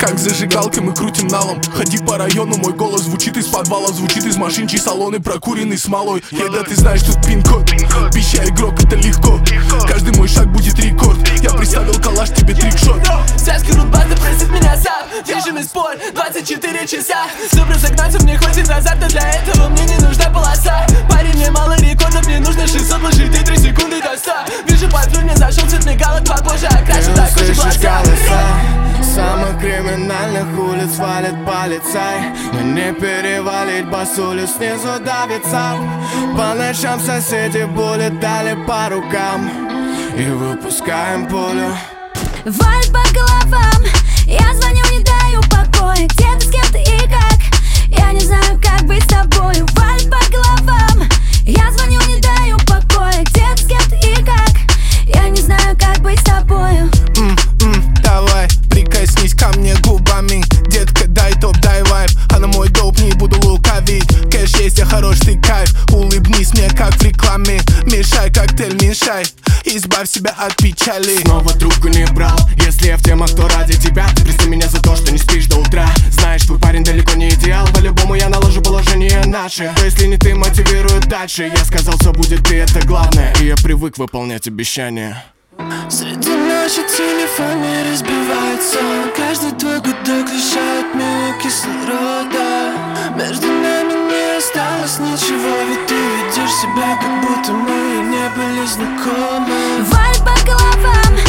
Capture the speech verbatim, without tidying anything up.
как зажигалкой мы крутим налом. Ходи по району, мой голос звучит из подвала, звучит из машин, чьи салоны прокуренный смолой. Еда, ты знаешь, тут пин-код, пища, игрок, это легко. Каждый мой шаг будет рекорд. Я приставил калаш, тебе трикшот. Связка рудбаза просит меня сам. Держим спор двадцать четыре часа. Чтобы разогнаться, мне хватит азарта. Для этого мне не нужна полоса. Парень, мне мало рекордов, мне нужно шестьсот вложить и три секунды до ста. Вижу патруль, не зашел, цвет мигалок попозже окрашу до кожи глаза. Самых криминальных улиц валит полицай, но не перевалить басулю, снизу давит сам. По ночам соседи булят, дали по рукам и выпускаем пулю. Валит по головам, я звоню, не даю покоя. Где ты, с кем ты и как? Я не знаю, как быть с тобою. Валит по головам, я звоню, не даю покоя. Где ты, с кем ты и как? Я не знаю, как быть с тобою. М-м, давай, прикоснись ко мне губами. Детка, дай топ, дай вайб. А на мой доп не буду лукавить. Кэш есть, я хорош, ты кайф. Улыбнись мне, как в рекламе. Мешай коктейль, мешай. Избавь себя от печали. Снова трубку не брал. Если я в темах, то ради тебя. Ты прости меня за то, что не спишь до утра. Знаешь, твой парень далеко не идеал. По-любому я наложу положение наше. То если не ты, мотивирует дальше. Я сказал, все будет, ты это главное. И я привык выполнять обещания. Среди ночи телефон не разбивается. Каждый твой гудок лишает меня кислорода. Между нами не осталось ничего, ведь ты ведешь себя, как будто мы не были знакомы. Валит по головам,